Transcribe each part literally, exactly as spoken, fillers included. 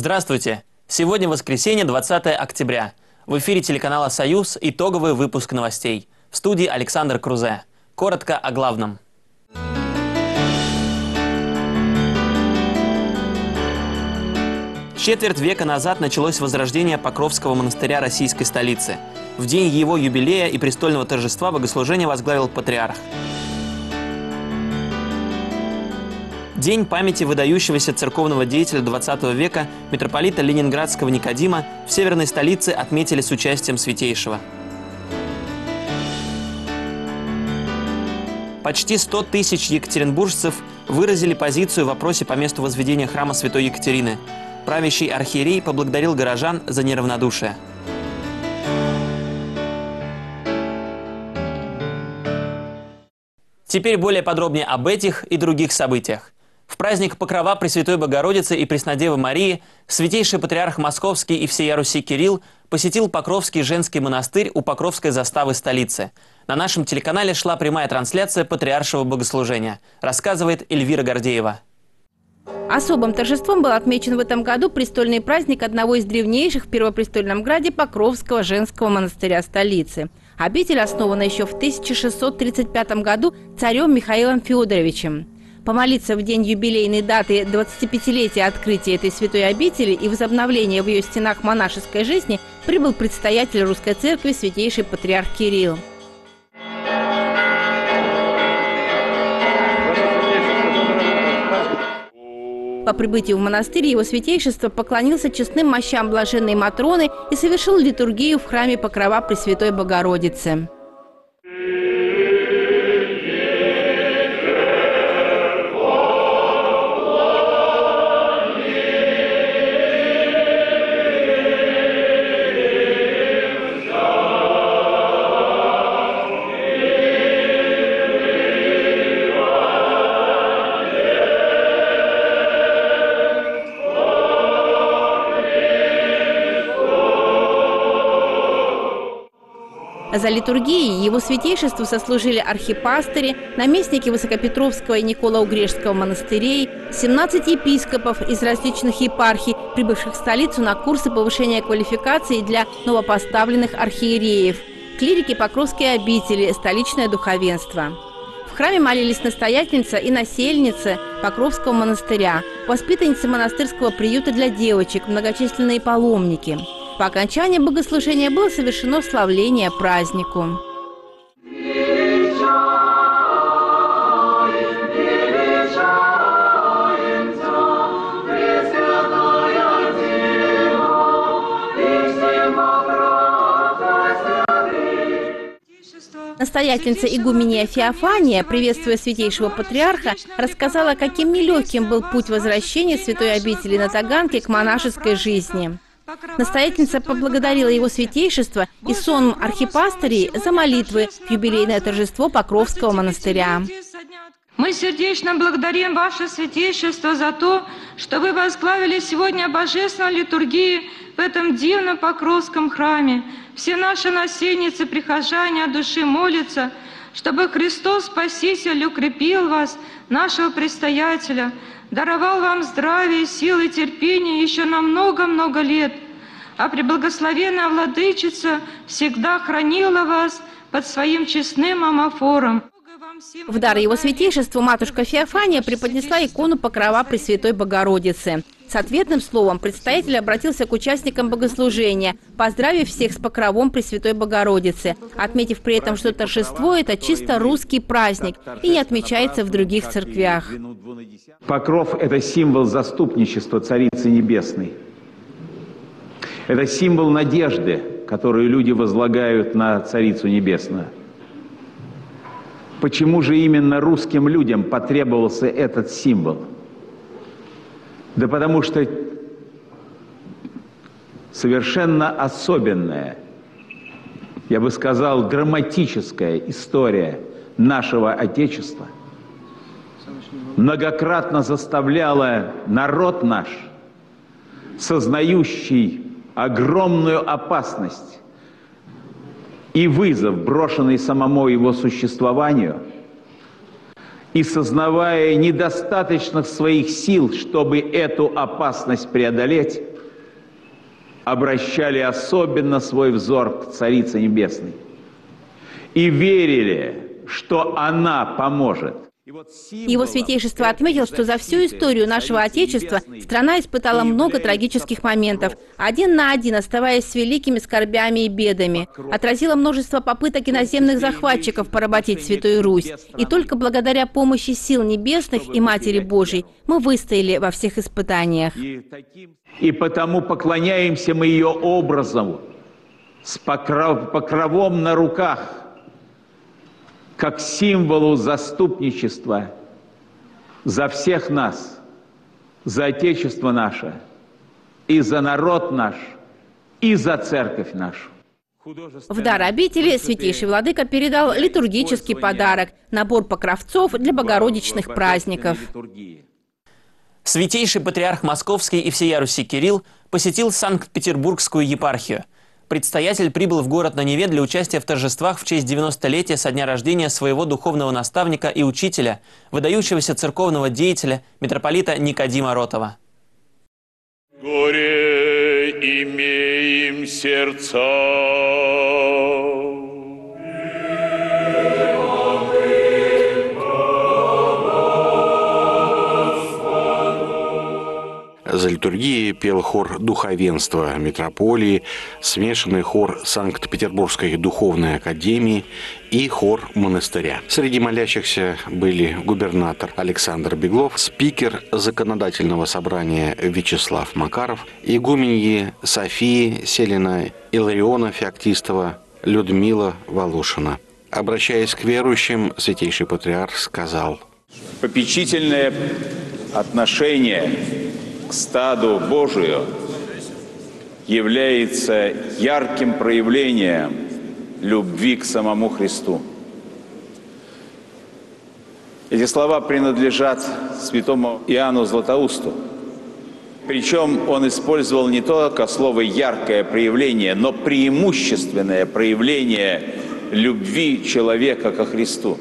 Здравствуйте! Сегодня воскресенье, двадцатое октября. В эфире телеканала «Союз» итоговый выпуск новостей. В студии Александр Крузе. Коротко о главном. Четверть века назад началось возрождение Покровского монастыря российской столицы. В день его юбилея и престольного торжества богослужение возглавил патриарх. День памяти выдающегося церковного деятеля двадцатого века, митрополита Ленинградского Никодима, в северной столице отметили с участием Святейшего. Почти сто тысяч екатеринбуржцев выразили позицию в вопросе по месту возведения храма Святой Екатерины. Правящий архиерей поблагодарил горожан за неравнодушие. Теперь более подробнее об этих и других событиях. В праздник Покрова Пресвятой Богородицы и Преснодевы Марии святейший патриарх Московский и всея Руси Кирилл посетил Покровский женский монастырь у Покровской заставы столицы. На нашем телеканале шла прямая трансляция патриаршего богослужения, рассказывает Эльвира Гордеева. Особым торжеством был отмечен в этом году престольный праздник одного из древнейших в Первопрестольном граде Покровского женского монастыря столицы. Обитель основана еще в тысяча шестьсот тридцать пятом году царем Михаилом Федоровичем. Помолиться в день юбилейной даты двадцатипятилетия открытия этой святой обители и возобновления в ее стенах монашеской жизни прибыл предстоятель Русской Церкви святейший патриарх Кирилл. По прибытию в монастырь его святейшество поклонился честным мощам блаженной Матроны и совершил литургию в храме Покрова Пресвятой Богородицы. За литургией его святейшеству сослужили архипастыри, наместники Высокопетровского и Николо-Угрешского монастырей, семнадцать епископов из различных епархий, прибывших в столицу на курсы повышения квалификации для новопоставленных архиереев, клирики Покровской обители, столичное духовенство. В храме молились настоятельница и насельницы Покровского монастыря, воспитанницы монастырского приюта для девочек, многочисленные паломники. По окончании богослужения было совершено славление празднику. Настоятельница игумения Феофания, приветствуя святейшего патриарха, рассказала, каким нелегким был путь возвращения святой обители на Таганке к монашеской жизни. Настоятельница поблагодарила его святейшество и сонм архипастырей за молитвы в юбилейное торжество Покровского монастыря. Мы сердечно благодарим ваше святейшество за то, что вы возглавили сегодня божественную литургию в этом дивном Покровском храме. Все наши насельницы, прихожане от души молятся, чтобы Христос Спаситель укрепил вас, нашего предстоятеля, даровал вам здравие, силы, терпение еще на много-много лет, а преблагословенная Владычица всегда хранила вас под своим честным амафором. В дар его святейшеству матушка Феофания преподнесла икону Покрова Пресвятой Богородицы. С ответным словом предстоятель обратился к участникам богослужения, поздравив всех с Покровом Пресвятой Богородицы, отметив при этом, что торжество – это чисто русский праздник и не отмечается в других церквях. Покров – это символ заступничества Царицы Небесной. Это символ надежды, которую люди возлагают на Царицу Небесную. Почему же именно русским людям потребовался этот символ? Да потому что совершенно особенная, я бы сказал, драматическая история нашего Отечества многократно заставляла народ наш, сознающий огромную опасность и вызов, брошенный самому его существованию, и сознавая недостаточных своих сил, чтобы эту опасность преодолеть, обращали особенно свой взор к Царице Небесной и верили, что она поможет. Его святейшество отметил, что за всю историю нашего Отечества страна испытала много трагических моментов, один на один оставаясь с великими скорбями и бедами. Отразило множество попыток иноземных захватчиков поработить Святую Русь. И только благодаря помощи сил небесных и Матери Божией мы выстояли во всех испытаниях. И потому поклоняемся мы ее образом, с покров, покровом на руках, как символу заступничества за всех нас, за Отечество наше, и за народ наш, и за церковь нашу. В дар обители святейший владыка передал литургический подарок – набор покровцов для богородичных праздников. Святейший патриарх Московский и всея Руси Кирилл посетил Санкт-Петербургскую епархию. Предстоятель прибыл в город на Неве для участия в торжествах в честь девяностолетия со дня рождения своего духовного наставника и учителя, выдающегося церковного деятеля, митрополита Никодима Ротова. Горе имеем сердца. За литургией пел хор духовенства митрополии, смешанный хор Санкт-Петербургской духовной академии и хор монастыря. Среди молящихся были губернатор Александр Беглов, спикер законодательного собрания Вячеслав Макаров, игуменьи Софии Селина, Илариона Феоктистова, Людмила Волошина. Обращаясь к верующим, святейший патриарх сказал: попечительное отношение к стаду Божию является ярким проявлением любви к самому Христу. Эти слова принадлежат святому Иоанну Златоусту. Причем он использовал не только слово «яркое проявление», но преимущественное проявление любви человека ко Христу.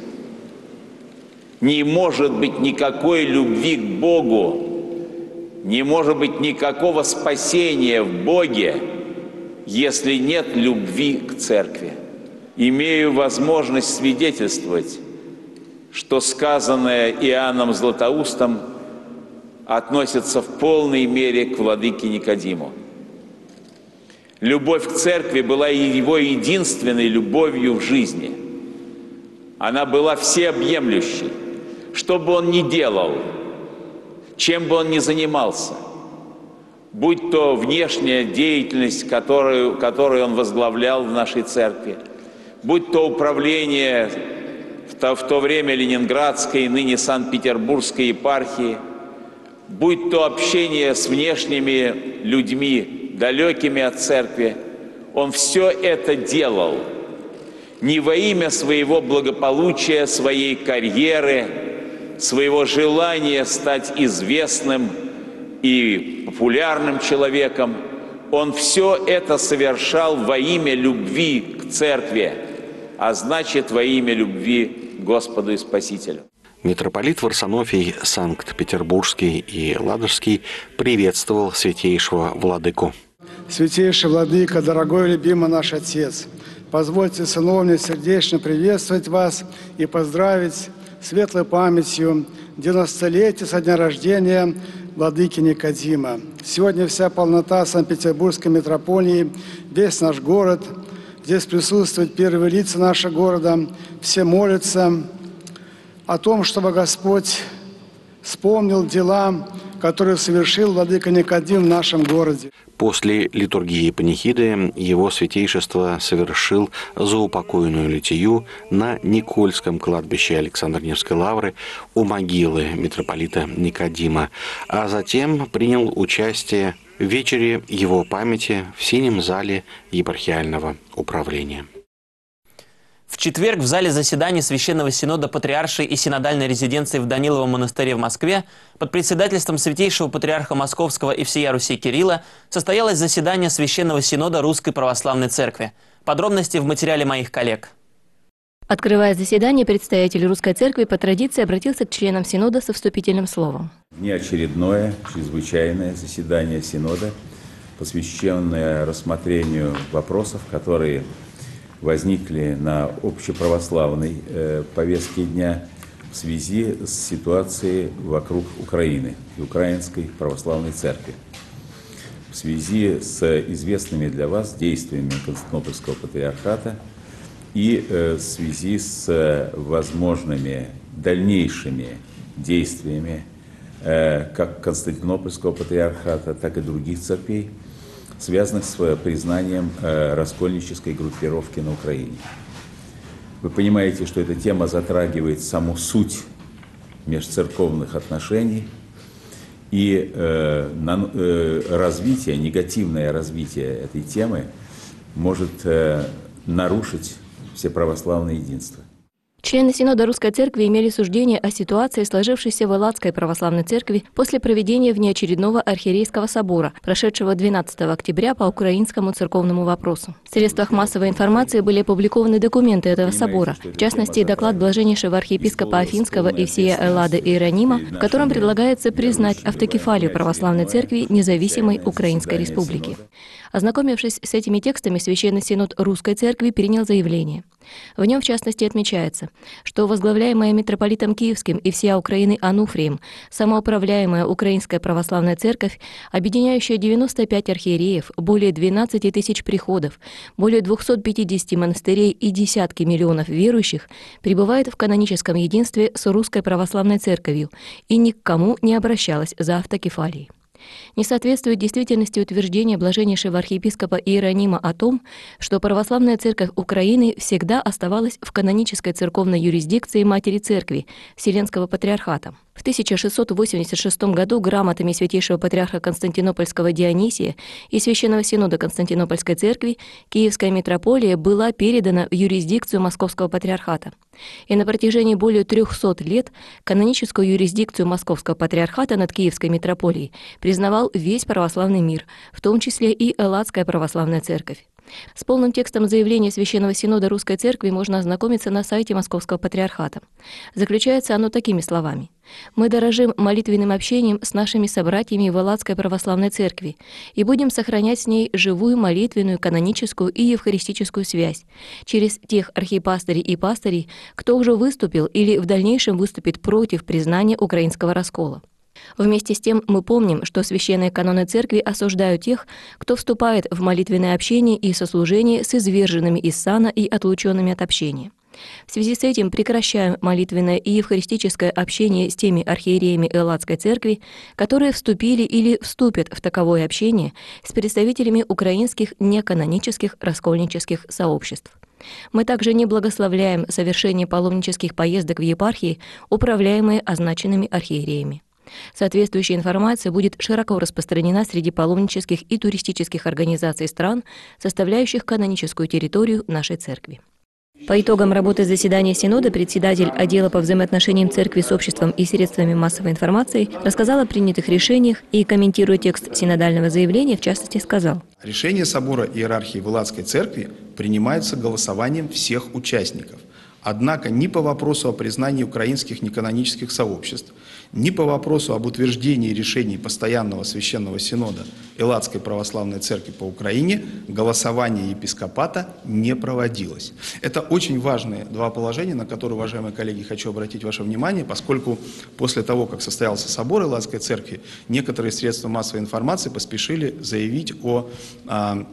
Не может быть никакой любви к Богу, не может быть никакого спасения в Боге, если нет любви к Церкви. Имею возможность свидетельствовать, что сказанное Иоанном Златоустом относится в полной мере к владыке Никодиму. Любовь к Церкви была его единственной любовью в жизни. Она была всеобъемлющей. Что бы он ни делал, чем бы он ни занимался, будь то внешняя деятельность, которую, которую он возглавлял в нашей церкви, будь то управление в то, в то время Ленинградской, ныне Санкт-Петербургской епархии, будь то общение с внешними людьми, далекими от церкви, он все это делал не во имя своего благополучия, своей карьеры, своего желания стать известным и популярным человеком. Он все это совершал во имя любви к Церкви, а значит, во имя любви к Господу и Спасителю. Митрополит Варсонофий Санкт-Петербургский и Ладожский приветствовал святейшего владыку. Святейший владыка, дорогой и любимый наш Отец, позвольте, сыновне, сердечно приветствовать вас и поздравить светлой памятью девяностолетия со дня рождения владыки Никодима. Сегодня вся полнота Санкт-Петербургской митрополии, весь наш город, здесь присутствуют первые лица нашего города, все молятся о том, чтобы Господь вспомнил дела, которые совершил владыка Никодим в нашем городе. После литургии панихиды его святейшество совершил заупокойную литию на Никольском кладбище Александр-Невской лавры у могилы митрополита Никодима, а затем принял участие в вечере его памяти в синем зале епархиального управления. В четверг в зале заседаний Священного Синода Патриаршей и Синодальной резиденции в Даниловом монастыре в Москве под председательством Святейшего Патриарха Московского и всея Руси Кирилла состоялось заседание Священного Синода Русской Православной Церкви. Подробности в материале моих коллег. Открывая заседание, представитель Русской Церкви по традиции обратился к членам Синода со вступительным словом. Внеочередное, чрезвычайное заседание Синода посвященная рассмотрению вопросов, которые возникли на общеправославной э, повестке дня в связи с ситуацией вокруг Украины и Украинской православной церкви. В связи с известными для вас действиями Константинопольского патриархата и э, в связи с возможными дальнейшими действиями э, как Константинопольского патриархата, так и других церквей, связанных с признанием э, раскольнической группировки на Украине. Вы понимаете, что эта тема затрагивает саму суть межцерковных отношений, и э, на, э, развитие, негативное развитие этой темы может э, нарушить всеправославное единство. Члены Синода Русской Церкви имели суждение о ситуации, сложившейся в Элладской Православной Церкви после проведения внеочередного архиерейского собора, прошедшего двенадцатого октября по украинскому церковному вопросу. В средствах массовой информации были опубликованы документы этого собора, в частности, доклад блаженнейшего архиепископа Афинского и всея Эллады Иеронима, в котором предлагается признать автокефалию Православной Церкви независимой Украинской Республики. Ознакомившись с этими текстами, Священный Синод Русской Церкви принял заявление. В нем, в частности, отмечается, что возглавляемая митрополитом Киевским и всея Украины Ануфрием самоуправляемая Украинская Православная Церковь, объединяющая девяносто пять архиереев, более двенадцати тысяч приходов, более двухсот пятидесяти монастырей и десятки миллионов верующих, пребывает в каноническом единстве с Русской Православной Церковью и ни к кому не обращалась за автокефалией. Не соответствует действительности утверждения блаженнейшего архиепископа Иеронима о том, что Православная Церковь Украины всегда оставалась в канонической церковной юрисдикции Матери Церкви, Вселенского Патриархата. В тысяча шестьсот восемьдесят шестом году грамотами Святейшего Патриарха Константинопольского Дионисия и Священного Синода Константинопольской Церкви Киевская митрополия была передана в юрисдикцию Московского Патриархата. И на протяжении более трехсот лет каноническую юрисдикцию Московского Патриархата над Киевской митрополией признавал весь православный мир, в том числе и Элладская Православная Церковь. С полным текстом заявления Священного Синода Русской Церкви можно ознакомиться на сайте Московского Патриархата. Заключается оно такими словами. «Мы дорожим молитвенным общением с нашими собратьями в Элладской Православной Церкви и будем сохранять с ней живую молитвенную, каноническую и евхаристическую связь через тех архипастырей и пастырей, кто уже выступил или в дальнейшем выступит против признания украинского раскола. Вместе с тем мы помним, что священные каноны Церкви осуждают тех, кто вступает в молитвенное общение и сослужение с изверженными из сана и отлученными от общения. В связи с этим прекращаем молитвенное и евхаристическое общение с теми архиереями Элладской Церкви, которые вступили или вступят в таковое общение с представителями украинских неканонических раскольнических сообществ. Мы также не благословляем совершение паломнических поездок в епархии, управляемые означенными архиереями. Соответствующая информация будет широко распространена среди паломнических и туристических организаций стран, составляющих каноническую территорию нашей Церкви». По итогам работы заседания Синода председатель отдела по взаимоотношениям Церкви с обществом и средствами массовой информации рассказал о принятых решениях и, комментируя текст синодального заявления, в частности сказал: «Решение собора иерархии в Элладской Церкви принимается голосованием всех участников. Однако ни по вопросу о признании украинских неканонических сообществ, ни по вопросу об утверждении решений Постоянного Священного Синода Элладской Православной Церкви по Украине голосование епископата не проводилось». Это очень важные два положения, на которые, уважаемые коллеги, хочу обратить ваше внимание, поскольку после того, как состоялся собор Элладской Церкви, некоторые средства массовой информации поспешили заявить о... о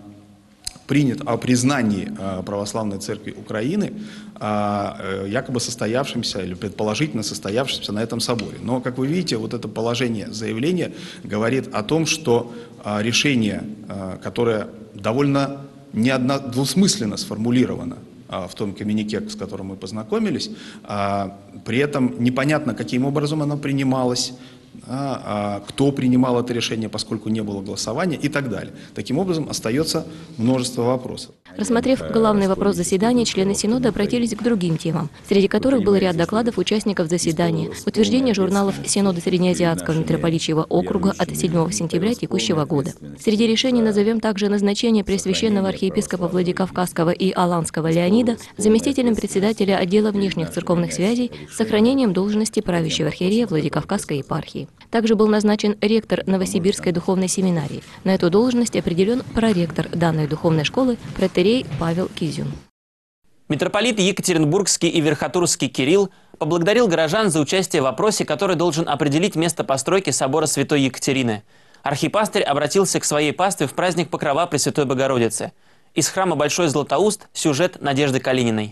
принят о признании Православной Церкви Украины якобы состоявшимся или предположительно состоявшимся на этом соборе. Но, как вы видите, вот это положение заявления говорит о том, что решение, которое довольно неоднодвусмысленно сформулировано в том коммюнике, с которым мы познакомились, при этом непонятно, каким образом оно принималось, кто принимал это решение, поскольку не было голосования и так далее. Таким образом, остается множество вопросов. Рассмотрев главный вопрос заседания, члены Синода обратились к другим темам, среди которых был ряд докладов участников заседания, утверждение журналов Синода Среднеазиатского митрополичьего округа от седьмого сентября текущего года. Среди решений назовем также назначение пресвященного архиепископа Владикавказского и Аланского Леонида заместителем председателя отдела внешних церковных связей с сохранением должности правящего архиерея Владикавказской епархии. Также был назначен ректор Новосибирской духовной семинарии. На эту должность определен проректор данной духовной школы протерей Павел Кизюн. Митрополит Екатеринбургский и Верхотурский Кирилл поблагодарил горожан за участие в вопросе, который должен определить место постройки собора Святой Екатерины. Архипастырь обратился к своей пастве в праздник Покрова Пресвятой Богородицы. Из храма Большой Златоуст сюжет Надежды Калининой.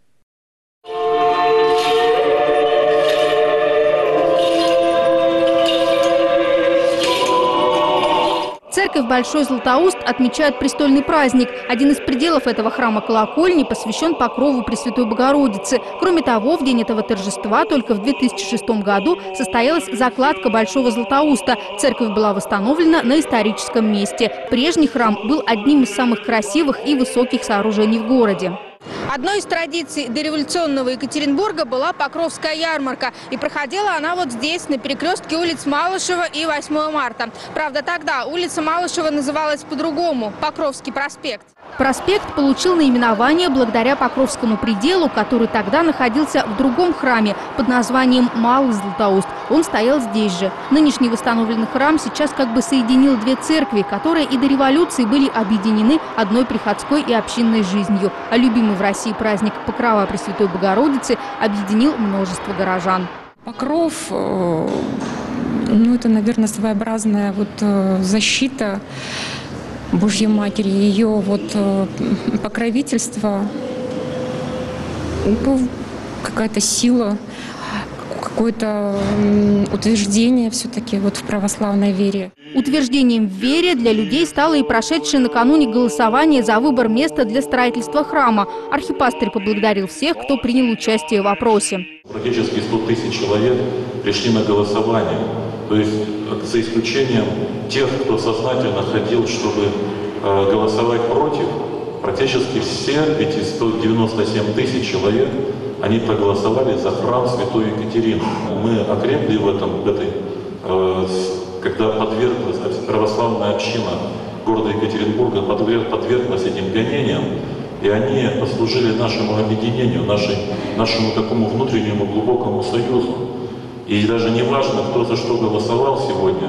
Церковь Большой Златоуст отмечает престольный праздник. Один из пределов этого храма колокольни посвящен Покрову Пресвятой Богородицы. Кроме того, в день этого торжества только в две тысячи шестом году состоялась закладка Большого Златоуста. Церковь была восстановлена на историческом месте. Прежний храм был одним из самых красивых и высоких сооружений в городе. Одной из традиций дореволюционного Екатеринбурга была Покровская ярмарка. И проходила она вот здесь, на перекрестке улиц Малышева и восьмого марта. Правда, тогда улица Малышева называлась по-другому – Покровский проспект. Проспект получил наименование благодаря Покровскому пределу, который тогда находился в другом храме под названием Малый Златоуст. Он стоял здесь же. Нынешний восстановленный храм сейчас как бы соединил две церкви, которые и до революции были объединены одной приходской и общинной жизнью. А любимый в России праздник Покрова Пресвятой Богородицы объединил множество горожан. Покров, ну это, наверное, своеобразная вот защита Божьей Матери, ее вот покровительство, какая-то сила, какое-то утверждение все-таки вот в православной вере. Утверждением в вере для людей стало и прошедшее накануне голосование за выбор места для строительства храма. Архипастырь поблагодарил всех, кто принял участие в вопросе. Практически сто тысяч человек пришли на голосование. То есть, за исключением тех, кто сознательно хотел, чтобы э, голосовать против, практически все эти сто девяносто семь тысяч человек, они проголосовали за храм Святой Екатерины. Мы окрепли в этом, в этой, э, когда подверглась православная община города Екатеринбурга, подверг, подверглась этим гонениям, и они послужили нашему объединению, нашей, нашему такому внутреннему глубокому союзу. И даже не важно, кто за что голосовал сегодня,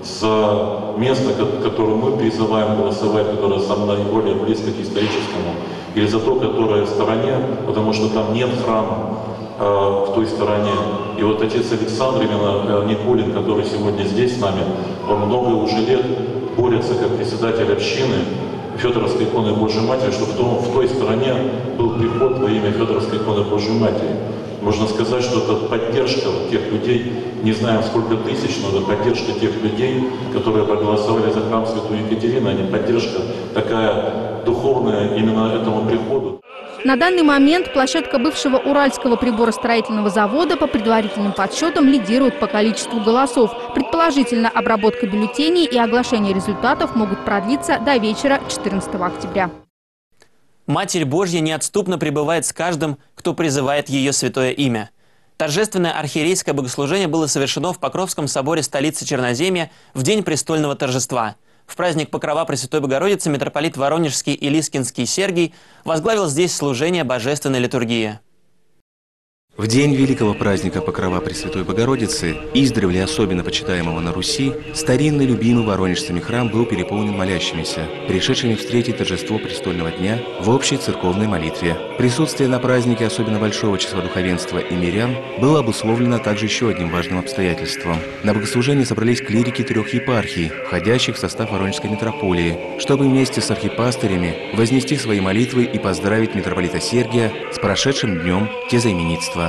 за место, которое мы призываем голосовать, которое самое наиболее близко к историческому, или за то, которое в стороне, потому что там нет храма э, в той стороне. И вот отец Александр, именно Никулин, который сегодня здесь с нами, он много уже лет борется как председатель общины Федоровской иконы Божьей Матери, чтобы в, том, в той стороне был приход во имя Федоровской иконы Божьей Матери. Можно сказать, что это поддержка тех людей, не знаем сколько тысяч, но это поддержка тех людей, которые проголосовали за храм Святой Екатерины, а не поддержка такая духовная именно этому приходу. На данный момент площадка бывшего Уральского приборостроительного завода по предварительным подсчетам лидирует по количеству голосов. Предположительно, обработка бюллетеней и оглашение результатов могут продлиться до вечера четырнадцатого октября. Матерь Божья неотступно пребывает с каждым, кто призывает ее святое имя. Торжественное архиерейское богослужение было совершено в Покровском соборе столицы Черноземья в день престольного торжества. В праздник Покрова Пресвятой Богородицы митрополит Воронежский и Лискинский Сергий возглавил здесь служение божественной литургии. В день великого праздника Покрова Пресвятой Богородицы, издревле особенно почитаемого на Руси, старинный любимый воронежцами храм был переполнен молящимися, пришедшими встретить торжество престольного дня в общей церковной молитве. Присутствие на празднике особенно большого числа духовенства и мирян было обусловлено также еще одним важным обстоятельством. На богослужение собрались клирики трех епархий, входящих в состав Воронежской митрополии, чтобы вместе с архипастырями вознести свои молитвы и поздравить митрополита Сергия с прошедшим днем тезаименитства.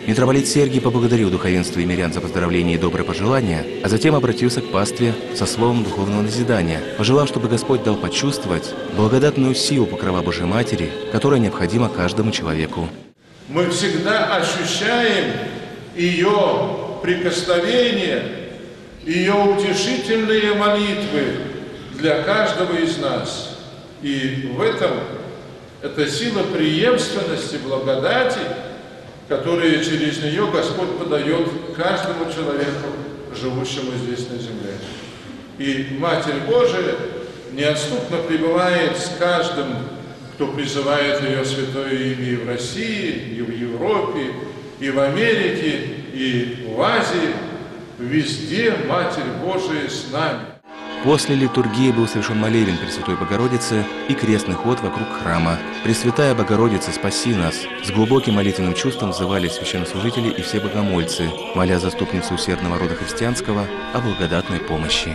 Митрополит Сергий поблагодарил духовенство и мирян за поздравления и добрые пожелания, а затем обратился к пастве со словом духовного назидания, пожелав, чтобы Господь дал почувствовать благодатную силу покрова Божьей Матери, которая необходима каждому человеку. Мы всегда ощущаем ее прикосновение, ее утешительные молитвы для каждого из нас. И в этом эта сила преемственности благодати, которые через нее Господь подает каждому человеку, живущему здесь на земле. И Матерь Божия неотступно пребывает с каждым, кто призывает ее святое имя и в России, и в Европе, и в Америке, и в Азии. Везде Матерь Божия с нами. После литургии был совершен молебен Пресвятой Богородицы и крестный ход вокруг храма. «Пресвятая Богородица, спаси нас!» С глубоким молитвенным чувством взывали священнослужители и все богомольцы, моля заступницу усердного рода христианского о благодатной помощи.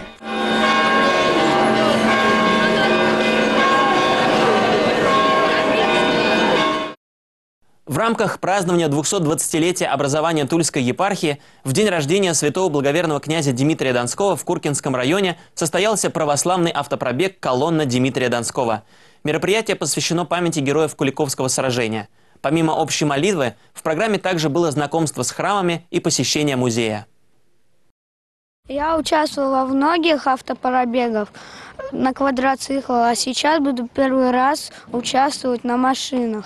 В рамках празднования двухсотдвадцатилетия образования Тульской епархии в день рождения святого благоверного князя Дмитрия Донского в Куркинском районе состоялся православный автопробег «Колонна Дмитрия Донского». Мероприятие посвящено памяти героев Куликовского сражения. Помимо общей молитвы, в программе также было знакомство с храмами и посещение музея. Я участвовала в многих автопробегах на квадроциклах, а сейчас буду первый раз участвовать на машинах.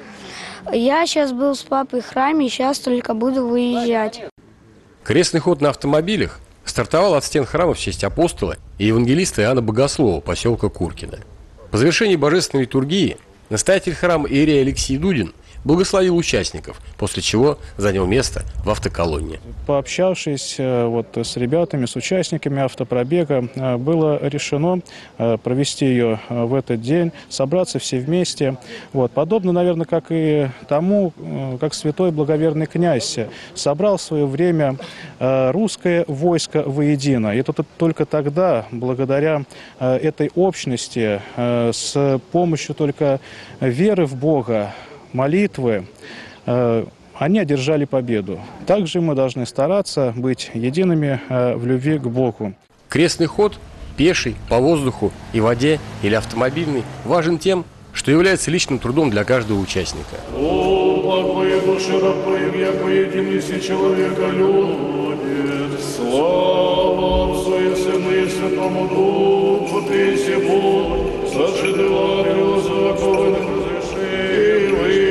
Я сейчас был с папой в храме, сейчас только буду выезжать. Крестный ход на автомобилях стартовал от стен храма в честь апостола и евангелиста Иоанна Богослова, поселка Куркино. По завершении божественной литургии настоятель храма иерей Алексей Дудин благословил участников, после чего занял место в автоколонне. Пообщавшись вот с ребятами, с участниками автопробега, было решено провести ее в этот день, собраться все вместе. Вот. Подобно, наверное, как и тому, как святой благоверный князь собрал в свое время русское войско воедино. И это только тогда, благодаря этой общности, с помощью только веры в Бога, молитвы, э, они одержали победу. Также мы должны стараться быть едиными э, в любви к Богу. Крестный ход, пеший, по воздуху и воде или автомобильный, важен тем, что является личным трудом для каждого участника. О, благое душе рабы, яко единый си человека любит, слава Отцу и Сыну и Святому Духу, ты сему, сожидываю законных разрешений,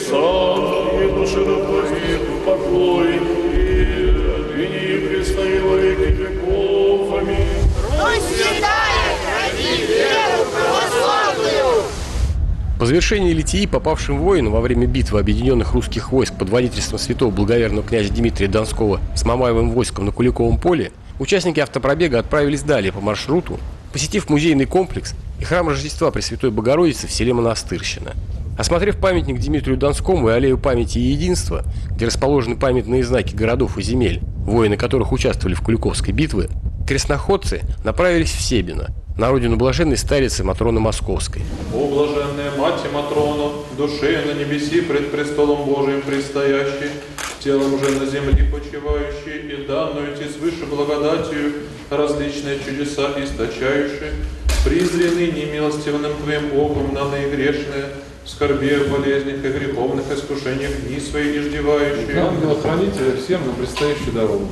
сам и душе рабы, покой, и отныне предстоит во веки веков. Аминь. Русь святая, храни веру православную! По завершении литии попавшим воинам во время битвы объединенных русских войск под водительством святого благоверного князя Дмитрия Донского с Мамаевым войском на Куликовом поле, участники автопробега отправились далее по маршруту, посетив музейный комплекс и храм Рождества Пресвятой Богородицы в селе Монастырщина. Осмотрев памятник Дмитрию Донскому и аллею памяти и единства, где расположены памятные знаки городов и земель, воины которых участвовали в Куликовской битве, крестноходцы направились в Себино, на родину блаженной старицы Матроны Московской. О, блаженная Мать Матрона, душе на небеси пред престолом Божиим предстоящей, телом же на земле почивающей и данную ти свыше благодатью различные чудеса источающие, призрены немилостивным Твоим оком на наигрешные, в скорбе, в болезнях и греховных искушениях дни свои иждевающие. Ангела-хранителя всем на предстоящую дорогу.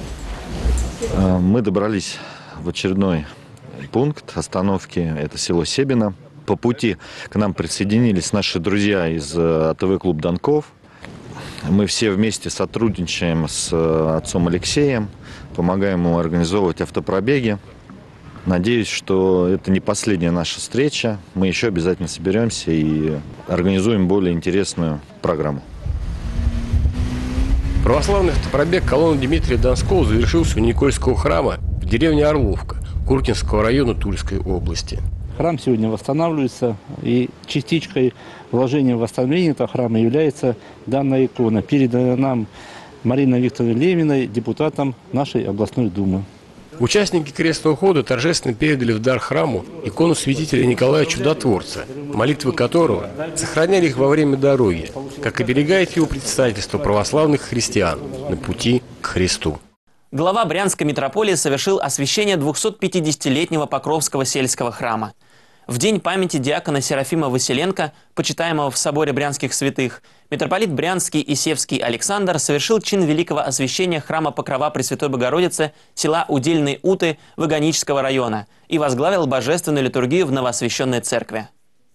Мы добрались в очередной пункт остановки, это село Себино. По пути к нам присоединились наши друзья из АТВ-клуб «Донков». Мы все вместе сотрудничаем с отцом Алексеем, помогаем ему организовывать автопробеги. Надеюсь, что это не последняя наша встреча. Мы еще обязательно соберемся и организуем более интересную программу. Православный автопробег колонны Дмитрия Донского завершился у Никольского храма в деревне Орловка Куркинского района Тульской области. Храм сегодня восстанавливается, и частичкой вложения в восстановление этого храма является данная икона, переданная нам Мариной Викторовной Левиной, депутатом нашей областной думы. Участники крестного хода торжественно передали в дар храму икону святителя Николая Чудотворца, молитвы которого сохраняли их во время дороги, как оберегает его предстательство православных христиан на пути к Христу. Глава Брянской митрополии совершил освящение двухсотпятидесятилетнего Покровского сельского храма. В день памяти диакона Серафима Василенко, почитаемого в соборе Брянских святых, митрополит Брянский и Севский Александр совершил чин великого освящения храма Покрова Пресвятой Богородицы села Удельные Уты Ваганического района и возглавил божественную литургию в новоосвященной церкви.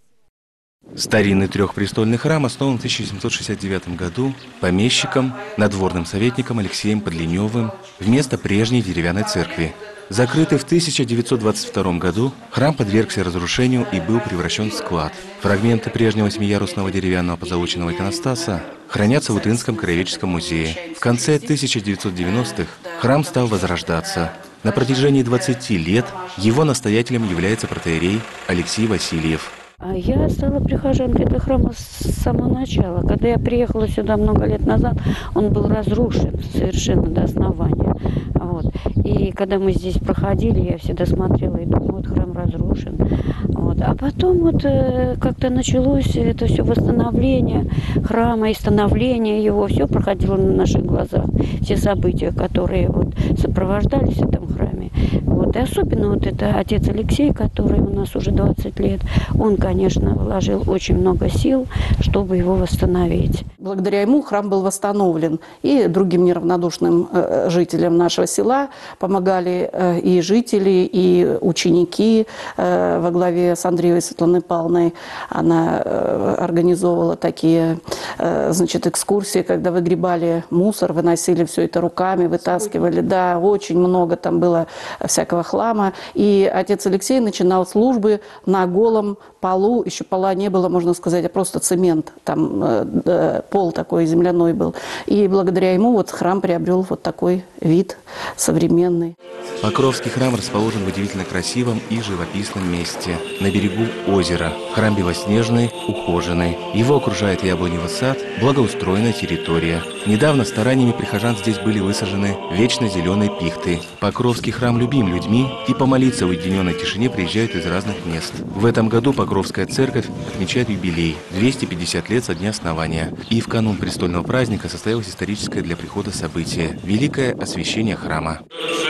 Старинный трехпрестольный храм основан в тысяча семьсот шестьдесят девятом году помещиком, надворным советником Алексеем Подленевым вместо прежней деревянной церкви. Закрытый в тысяча девятьсот двадцать втором году, храм подвергся разрушению и был превращен в склад. Фрагменты прежнего восьмиярусного деревянного позолоченного иконостаса хранятся в Утынском краеведческом музее. В конце тысяча девятьсот девяностых храм стал возрождаться. На протяжении двадцати лет его настоятелем является протоиерей Алексей Васильев. Я стала прихожанкой этого храма с самого начала. Когда я приехала сюда много лет назад, он был разрушен совершенно до основания. Вот. И когда мы здесь проходили, я всегда смотрела и думала, вот храм разрушен. Вот. А потом вот э, как-то началось это все восстановление храма и становление его. Все проходило на наших глазах. Все события, которые вот сопровождались в этом храме. Вот. И особенно вот это отец Алексей, который у нас уже двадцать лет, он, конечно, вложил очень много сил, чтобы его восстановить. Благодаря ему храм был восстановлен. И другим неравнодушным э, жителям нашего села помогали э, и жители, и ученики э, во главе с Андреевой Светланой Павловной. Она э, организовывала такие э, значит, экскурсии, когда выгребали мусор, выносили все это руками, вытаскивали. Да, очень много там было всякого хлама. И отец Алексей начинал службы на голом полу. Еще пола не было, можно сказать, а просто цемент. Там э, пол такой земляной был. И благодаря ему вот храм приобрел вот такой вид современный. Покровский храм расположен в удивительно красивом и живописном месте, на берегу озера. Храм белоснежный, ухоженный. Его окружает яблоневый сад, благоустроенная территория. Недавно стараниями прихожан здесь были высажены вечно зеленые пихты. Покровский храм любим людьми, и помолиться в уединенной тишине приезжают из разных мест. В этом году Покровская церковь отмечает юбилей – двести пятьдесят лет со дня основания. И в канун престольного праздника состоялось историческое для прихода событие – великое освящение храма.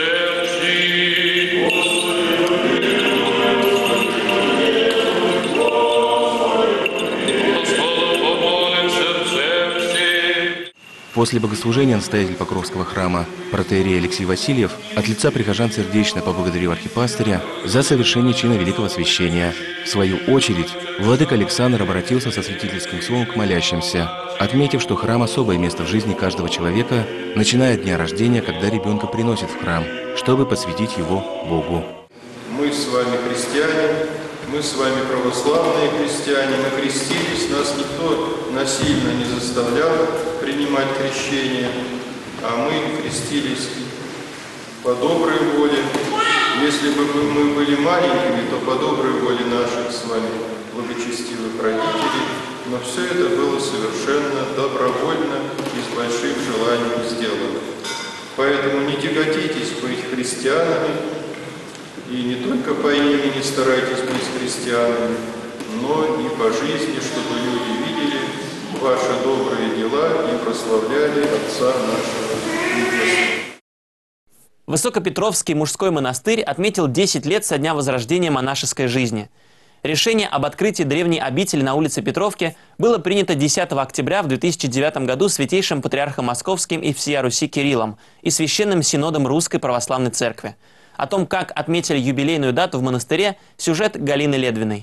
После богослужения настоятель Покровского храма протоиерей Алексей Васильев от лица прихожан сердечно поблагодарил архипастыря за совершение чина великого освящения. В свою очередь, владыка Александр обратился со святительским словом к молящимся, отметив, что храм – особое место в жизни каждого человека, начиная от дня рождения, когда ребенка приносят в храм, чтобы посвятить его Богу. Мы с вами христиане, мы с вами православные христиане, мы крестились, нас никто насильно не заставлял принимать крещение, а мы крестились по доброй воле. Если бы мы были маленькими, то по доброй воле наших с вами благочестивых родителей, но все это было совершенно добровольно и с большим желанием сделано. Поэтому не тяготитесь быть христианами, и не только по имени старайтесь быть христианами, но и по жизни, чтобы люди видели ваши добрые дела и прославляли Отца нашего Небесного. Высокопетровский мужской монастырь отметил десять лет со дня возрождения монашеской жизни. Решение об открытии древней обители на улице Петровки было принято десятого октября в две тысячи девятом году святейшим патриархом Московским и всея Руси Кириллом и Священным Синодом Русской Православной Церкви. О том, как отметили юбилейную дату в монастыре, сюжет Галины Ледвиной.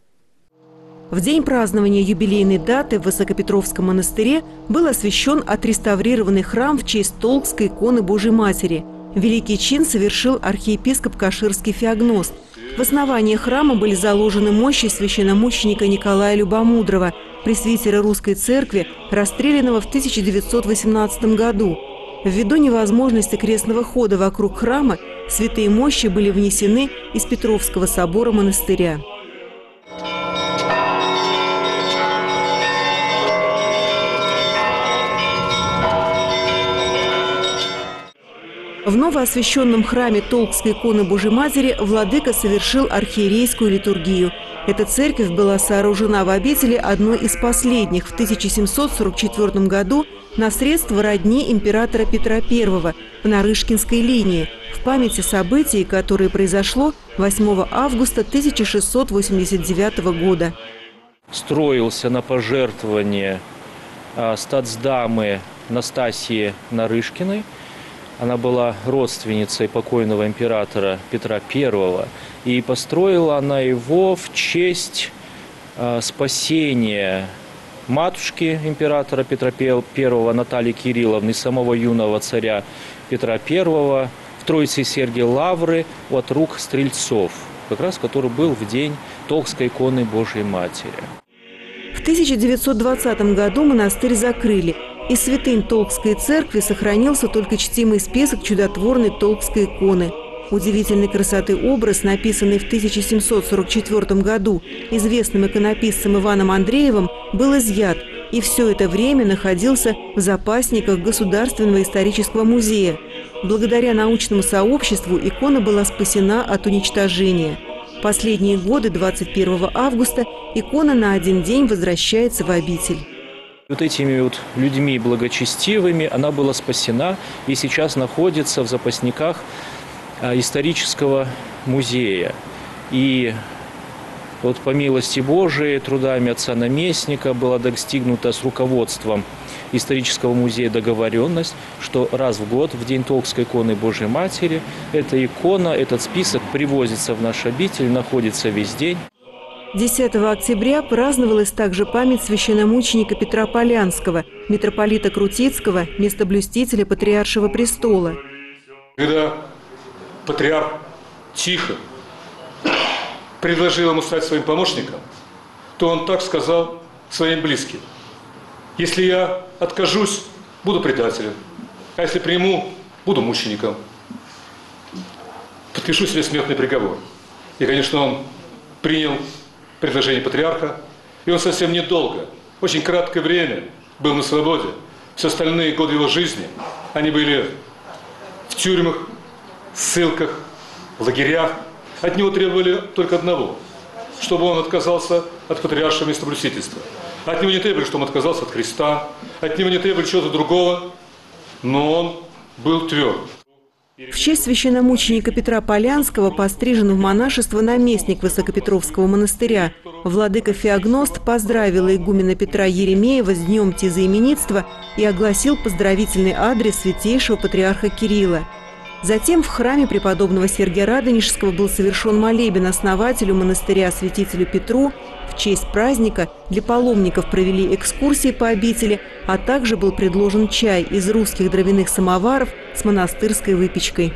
В день празднования юбилейной даты в Высокопетровском монастыре был освящен отреставрированный храм в честь Толкской иконы Божьей Матери. Великий чин совершил архиепископ Каширский Феогност. В основании храма были заложены мощи священномученика Николая Любомудрого, пресвитера Русской Церкви, расстрелянного в тысяча девятьсот восемнадцатом году. Ввиду невозможности крестного хода вокруг храма, святые мощи были внесены из Петровского собора монастыря. В новоосвященном храме Толкской иконы Божьей Матери владыка совершил архиерейскую литургию. Эта церковь была сооружена в обители одной из последних в тысяча семьсот сорок четвёртом году на средства родни императора Петра Первого по Нарышкинской линии в память о событии, которое произошло восьмого августа тысяча шестьсот восемьдесят девятого года. Строился на пожертвование статсдамы Настасии Нарышкиной. Она была родственницей покойного императора Петра Первого. И построила она его в честь э, спасения матушки императора Петра Первого Натальи Кирилловны, самого юного царя Петра Первого в Троице Сергией Лавры от рук стрельцов, как раз который был в день Толкской иконы Божьей Матери. В тысяча девятьсот двадцатом году монастырь закрыли. Из святынь Толкской церкви сохранился только чтимый список чудотворной Толкской иконы. Удивительной красоты образ, написанный в тысяча семьсот сорок четвёртом году известным иконописцем Иваном Андреевым, был изъят и все это время находился в запасниках Государственного исторического музея. Благодаря научному сообществу икона была спасена от уничтожения. Последние годы, двадцать первого августа, икона на один день возвращается в обитель. Вот этими вот людьми благочестивыми она была спасена и сейчас находится в запасниках исторического музея. И вот по милости Божией, трудами отца-наместника была достигнута с руководством исторического музея договоренность, что раз в год, в день Толкской иконы Божьей Матери, эта икона, этот список привозится в наш обитель, находится весь день. десятого октября праздновалась также память священномученика Петра Полянского, митрополита Крутицкого, местоблюстителя Патриаршего престола. Когда патриарх Тихон предложил ему стать своим помощником, то он так сказал своим близким: если я откажусь, буду предателем, а если приму, буду мучеником. Подпишу себе смертный приговор. И, конечно, он принял предложение патриарха, и он совсем недолго, очень краткое время был на свободе. Все остальные годы его жизни, они были в тюрьмах, ссылках, в лагерях. От него требовали только одного, чтобы он отказался от патриаршего местоблюстительства. От него не требовали, чтобы он отказался от Христа, от него не требовали чего-то другого, но он был тверд. В честь священномученика Петра Полянского пострижен в монашество наместник Высокопетровского монастыря. Владыка Феогност поздравил игумена Петра Еремеева с днем тезаименитства и огласил поздравительный адрес святейшего патриарха Кирилла. Затем в храме преподобного Сергия Радонежского был совершен молебен основателю монастыря святителю Петру. В честь праздника для паломников провели экскурсии по обители, а также был предложен чай из русских дровяных самоваров с монастырской выпечкой.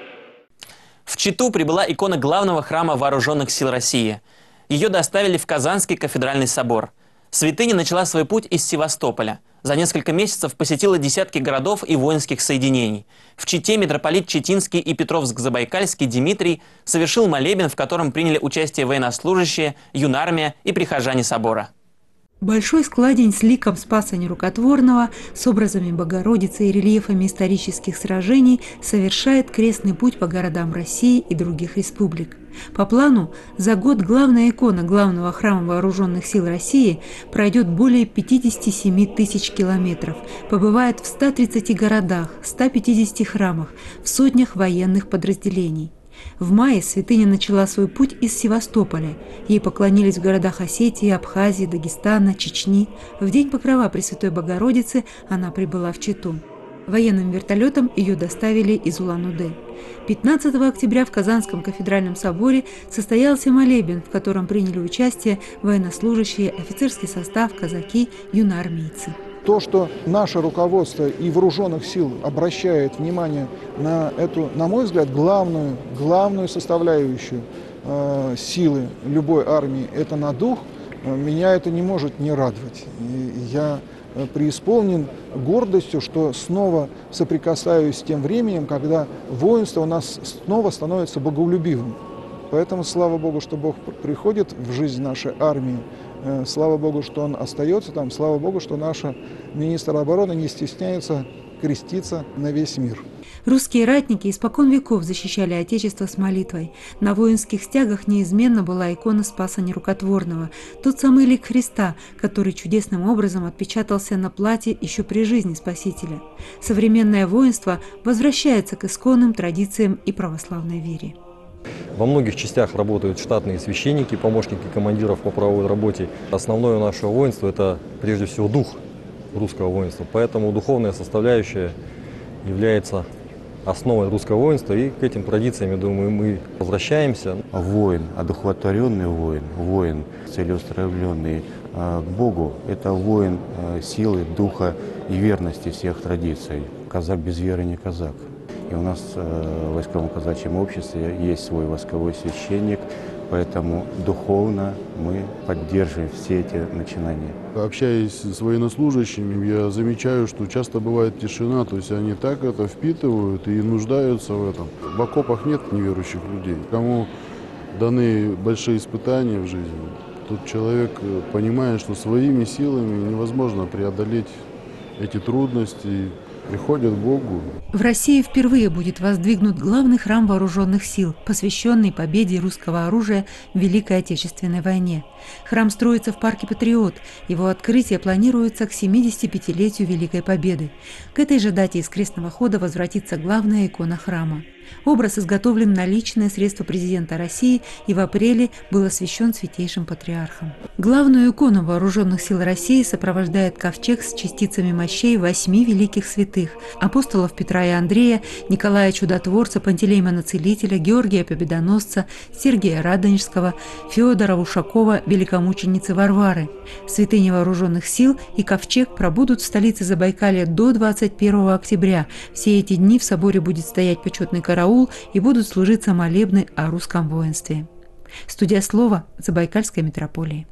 В Читу прибыла икона главного храма Вооруженных сил России. Ее доставили в Казанский кафедральный собор. Святыня начала свой путь из Севастополя. За несколько месяцев посетила десятки городов и воинских соединений. В Чите митрополит Читинский и Петровск-Забайкальский Дмитрий совершил молебен, в котором приняли участие военнослужащие, юнармия и прихожане собора. Большой складень с ликом Спаса Нерукотворного, с образами Богородицы и рельефами исторических сражений совершает крестный путь по городам России и других республик. По плану, за год главная икона главного храма Вооруженных сил России пройдет более пятидесяти семи тысяч километров, побывает в ста тридцати городах, ста пятидесяти храмах, в сотнях военных подразделений. В мае святыня начала свой путь из Севастополя. Ей поклонились в городах Осетии, Абхазии, Дагестана, Чечни. В день Покрова Пресвятой Богородицы она прибыла в Читу. Военным вертолетом ее доставили из Улан-Удэ. пятнадцатого октября в Казанском кафедральном соборе состоялся молебен, в котором приняли участие военнослужащие, офицерский состав, казаки, юноармейцы. То, что наше руководство и вооруженных сил обращает внимание на эту, на мой взгляд, главную, главную составляющую э, силы любой армии, это на дух, э, меня это не может не радовать. И я э, преисполнен гордостью, что снова соприкасаюсь с тем временем, когда воинство у нас снова становится боголюбивым. Поэтому слава Богу, что Бог приходит в жизнь нашей армии Слава Богу, что он остается там. Слава Богу, что наша министр обороны не стесняется креститься на весь мир. Русские ратники испокон веков защищали Отечество с молитвой. На воинских стягах неизменно была икона Спаса Нерукотворного, тот самый лик Христа, который чудесным образом отпечатался на платье еще при жизни Спасителя. Современное воинство возвращается к исконным традициям и православной вере. Во многих частях работают штатные священники, помощники командиров по правовой работе. Основное нашего воинства – это прежде всего дух русского воинства, поэтому духовная составляющая является основой русского воинства, и к этим традициям, я думаю, мы возвращаемся. Воин, одухотворенный воин, воин, целеустремленный э, к Богу, это воин э, силы, духа и верности всех традиций. Казак без веры не казак. И у нас э, в войсковом казачьем обществе есть свой восковой священник, поэтому духовно мы поддерживаем все эти начинания. Общаясь с военнослужащими, я замечаю, что часто бывает тишина, то есть они так это впитывают и нуждаются в этом. В окопах нет неверующих людей. Кому даны большие испытания в жизни, тот человек понимает, что своими силами невозможно преодолеть эти трудности, приходят к Богу. В России впервые будет воздвигнут главный храм вооруженных сил, посвященный победе русского оружия в Великой Отечественной войне. Храм строится в парке «Патриот». Его открытие планируется к семидесятипятилетию Великой Победы. К этой же дате из крестного хода возвратится главная икона храма. Образ изготовлен на личное средство президента России и в апреле был освящен святейшим патриархом. Главную икону вооруженных сил России сопровождает ковчег с частицами мощей восьми великих святых – апостолов Петра и Андрея, Николая Чудотворца, Пантелеймона Целителя, Георгия Победоносца, Сергия Радонежского, Феодора Ушакова, великомученицы Варвары. Святыни вооруженных сил и ковчег пробудут в столице Забайкалья до двадцать первого октября. Все эти дни в соборе будет стоять почетный караул и будут служиться молебны о русском воинстве. Студия «Слово» Забайкальской митрополии.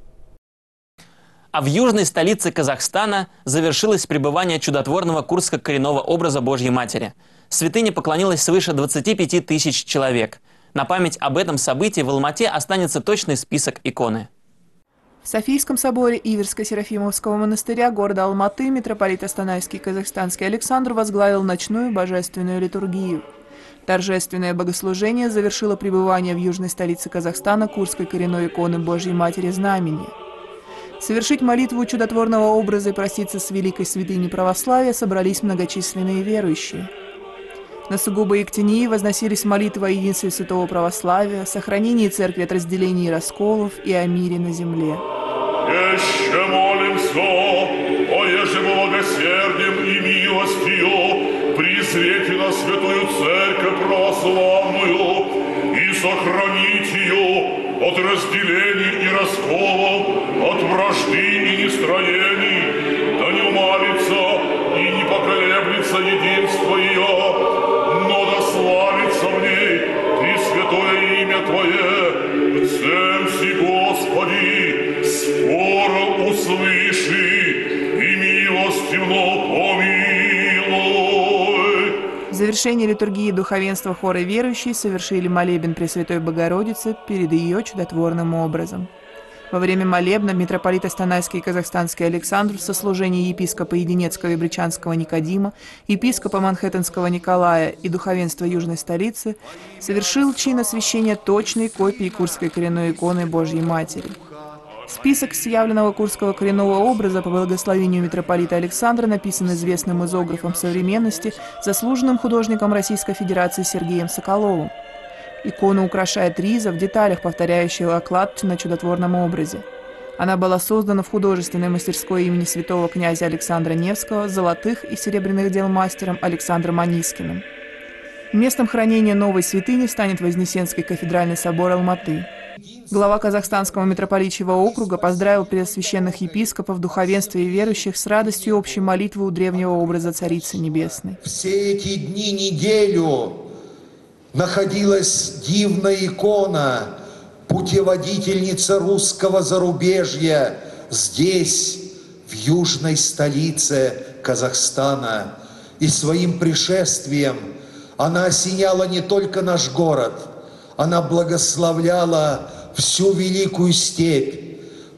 А в южной столице Казахстана завершилось пребывание чудотворного курско-коренного образа Божьей Матери. Святыне поклонилось свыше двадцати пяти тысяч человек. На память об этом событии в Алмате останется точный список иконы. В Софийском соборе Иверско-Серафимовского монастыря города Алматы митрополит Астанайский казахстанский Александр возглавил ночную божественную литургию. Торжественное богослужение завершило пребывание в южной столице Казахстана Курской коренной иконы Божьей Матери Знамения. Совершить молитву чудотворного образа и проститься с великой святыней православия собрались многочисленные верующие. На сугубо Иктинии возносились молитвы о единстве святого православия, сохранении церкви от разделений и расколов и о мире на земле. Еще молимся, о еже благосердием и милостью, презрите на святую церковь православную и сохранить ее от разделений и расколов, от вражды и нестроений, да не умалится и не поколеблется единство ее, но да славится в ней Пресвятое имя Твое, всем си Господи, скоро услыши и милостивно помилуй. В завершении литургии духовенства хора верующие совершили молебен Пресвятой Богородицы перед ее чудотворным образом. Во время молебна митрополит Астанайский и казахстанский Александр в сослужении епископа Единецкого и Бричанского Никодима, епископа Манхэттенского Николая и духовенства южной столицы совершил чин освящения точной копии Курской коренной иконы Божьей Матери. Список явленного курского коренного образа по благословению митрополита Александра написан известным изографом современности, заслуженным художником Российской Федерации Сергеем Соколовым. Икону украшает риза, в деталях повторяющая оклад на чудотворном образе. Она была создана в художественной мастерской имени святого князя Александра Невского, золотых и серебряных дел мастером Александром Анискиным. Местом хранения новой святыни станет Вознесенский кафедральный собор Алматы. Глава Казахстанского митрополичьего округа поздравил преосвященных епископов, духовенства и верующих с радостью общей молитвы у древнего образа Царицы Небесной. Все эти дни, неделю находилась дивная икона, путеводительница русского зарубежья, здесь, в южной столице Казахстана. И своим пришествием она осеняла не только наш город, она благословляла всю великую степь,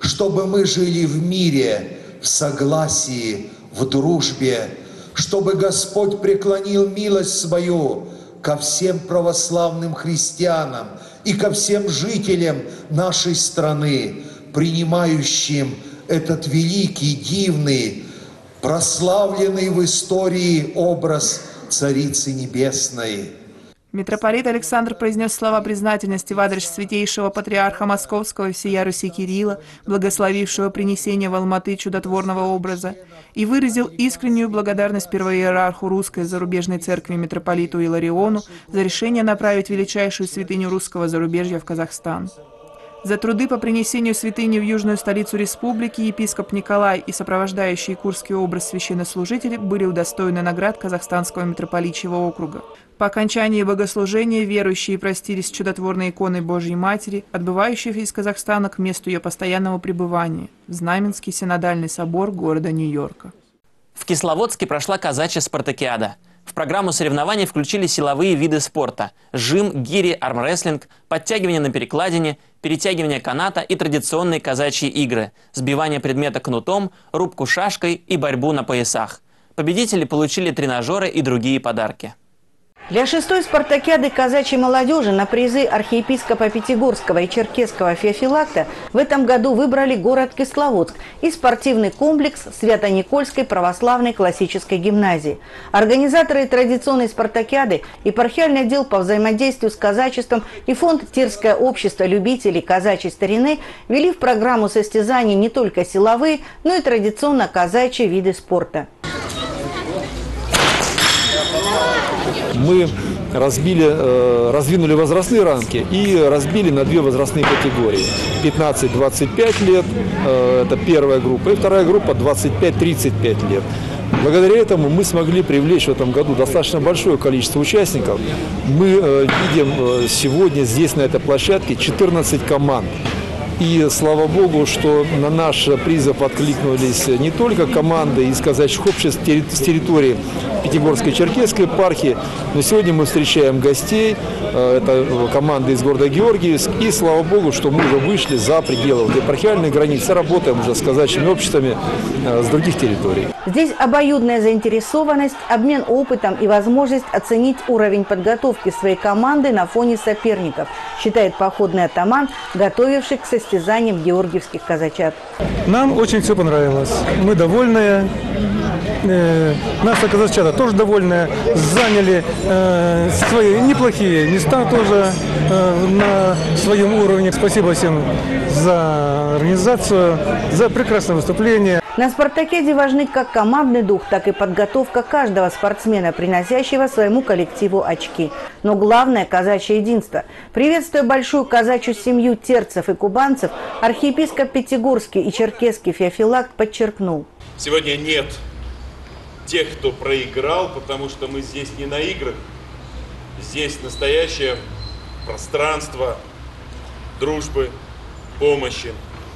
чтобы мы жили в мире, в согласии, в дружбе, чтобы Господь преклонил милость свою ко всем православным христианам и ко всем жителям нашей страны, принимающим этот великий, дивный, прославленный в истории образ Царицы Небесной. Митрополит Александр произнес слова признательности в адрес святейшего патриарха Московского и всея Руси Кирилла, благословившего принесение в Алматы чудотворного образа, и выразил искреннюю благодарность первоиерарху Русской зарубежной церкви митрополиту Илариону за решение направить величайшую святыню русского зарубежья в Казахстан. За труды по принесению святыни в южную столицу республики епископ Николай и сопровождающий курский образ священнослужители были удостоены наград Казахстанского митрополичьего округа. По окончании богослужения верующие простились с чудотворной иконой Божьей Матери, отбывающей из Казахстана к месту ее постоянного пребывания – в Знаменский синодальный собор города Нью-Йорка. В Кисловодске прошла казачья спартакиада. В программу соревнований включили силовые виды спорта – жим, гири, армрестлинг, подтягивание на перекладине, перетягивание каната и традиционные казачьи игры – сбивание предмета кнутом, рубку шашкой и борьбу на поясах. Победители получили тренажеры и другие подарки. Для шестой спартакиады казачьей молодежи на призы архиепископа Пятигорского и Черкесского Феофилакта в этом году выбрали город Кисловодск и спортивный комплекс Свято-Никольской православной классической гимназии. Организаторы традиционной спартакиады, епархиальный отдел по взаимодействию с казачеством и фонд «Терское общество любителей казачьей старины» ввели в программу состязаний не только силовые, но и традиционно казачьи виды спорта. Мы разбили, раздвинули возрастные рамки и разбили на две возрастные категории. пятнадцать — двадцать пять лет – это первая группа, и вторая группа – двадцать пять — тридцать пять лет. Благодаря этому мы смогли привлечь в этом году достаточно большое количество участников. Мы видим сегодня здесь, на этой площадке, четырнадцать команд. И слава Богу, что на наш призыв откликнулись не только команды из казачьих обществ с территории Пятигорской и Черкесской епархии, но сегодня мы встречаем гостей, это команды из города Георгиевск, и слава Богу, что мы уже вышли за пределы епархиальной границы, работаем уже с казачьими обществами с других территорий. Здесь обоюдная заинтересованность, обмен опытом и возможность оценить уровень подготовки своей команды на фоне соперников, считает походный атаман, готовивший к состязаниям георгиевских казачат. Нам очень все понравилось. Мы довольны. Э, наши казачата тоже довольны. Заняли э, свои неплохие места тоже э, на своем уровне. Спасибо всем за организацию, за прекрасное выступление. На спартакиаде важны как командный дух, так и подготовка каждого спортсмена, приносящего своему коллективу очки. Но главное – казачье единство. Приветствуя большую казачью семью терцев и кубанцев, архиепископ Пятигорский и Черкесский Феофилакт подчеркнул. Сегодня нет тех, кто проиграл, потому что мы здесь не на играх. Здесь настоящее пространство дружбы, помощи,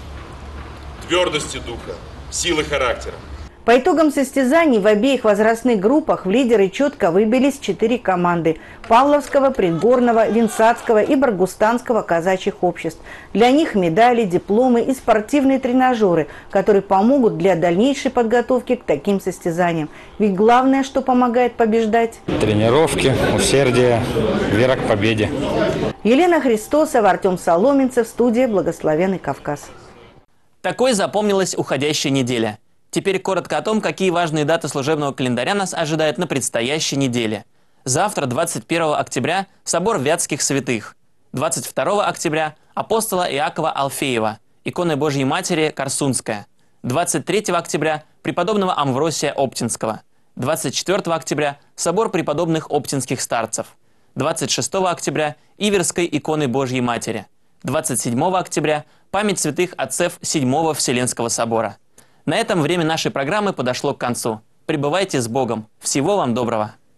твердости духа, силы характера. По итогам состязаний в обеих возрастных группах в лидеры четко выбились четыре команды – Павловского, Предгорного, Винсадского и Баргустанского казачьих обществ. Для них медали, дипломы и спортивные тренажеры, которые помогут для дальнейшей подготовки к таким состязаниям. Ведь главное, что помогает побеждать – тренировки, усердие, вера к победе. Елена Христосова, Артем Соломенцев, студия «Благословенный Кавказ». Такой запомнилась уходящая неделя. Теперь коротко о том, какие важные даты служебного календаря нас ожидают на предстоящей неделе. Завтра, двадцать первого октября, собор Вятских святых. двадцать второго октября – апостола Иакова Алфеева, иконы Божьей Матери Корсунская. двадцать третьего октября – преподобного Амвросия Оптинского. двадцать четвёртого октября – собор преподобных оптинских старцев. двадцать шестого октября – Иверской иконы Божьей Матери. двадцать седьмого октября – память святых отцев седьмого Вселенского собора. На этом время нашей программы подошло к концу. Пребывайте с Богом. Всего вам доброго!